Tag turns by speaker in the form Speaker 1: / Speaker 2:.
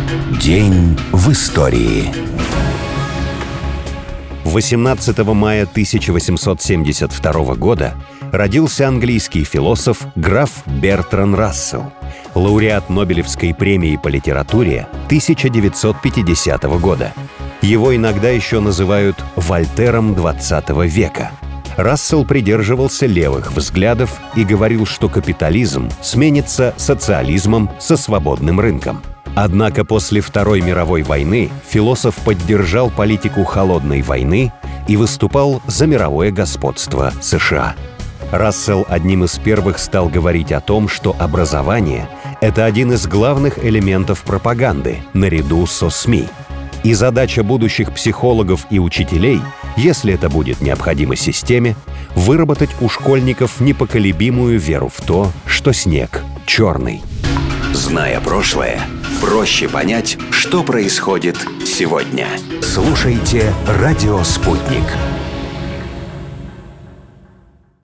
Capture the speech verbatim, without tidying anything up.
Speaker 1: День в истории.
Speaker 2: восемнадцатого мая тысяча восемьсот семьдесят второго года родился английский философ граф Бертран Рассел, лауреат Нобелевской премии по литературе тысяча девятьсот пятидесятого года. Его иногда еще называют Вольтером двадцатого века. Рассел придерживался левых взглядов и говорил, что капитализм сменится социализмом со свободным рынком. Однако после Второй мировой войны философ поддержал политику холодной войны и выступал за мировое господство США. Рассел одним из первых стал говорить о том, что образование – это один из главных элементов пропаганды, наряду со СМИ. И задача будущих психологов и учителей, если это будет необходимо системе, выработать у школьников непоколебимую веру в то, что снег черный.
Speaker 1: Зная прошлое, проще понять, что происходит сегодня. Слушайте «Радио Спутник».